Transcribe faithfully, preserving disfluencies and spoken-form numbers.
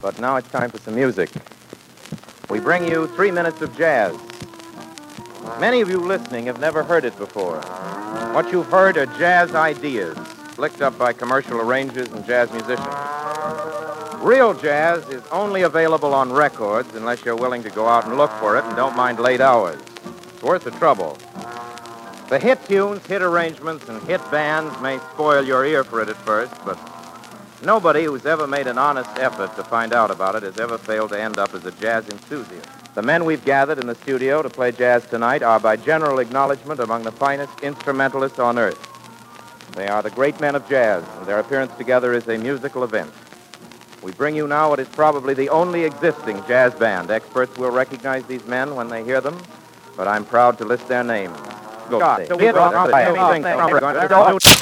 But now it's time for some music. We bring you three minutes of jazz. Many of you listening have never heard it before. What you've heard are jazz ideas, flicked up by commercial arrangers and jazz musicians. Real jazz is only available on records unless you're willing to go out and look for it and don't mind late hours. It's worth the trouble. The hit tunes, hit arrangements, and hit bands may spoil your ear for it at first, but nobody who's ever made an honest effort to find out about it has ever failed to end up as a jazz enthusiast. The men we've gathered in the studio to play jazz tonight are by general acknowledgement among the finest instrumentalists on earth. They are the great men of jazz, and their appearance together is a musical event. We bring you now what is probably the only existing jazz band. Experts will recognize these men when they hear them, but I'm proud to list their names. Go.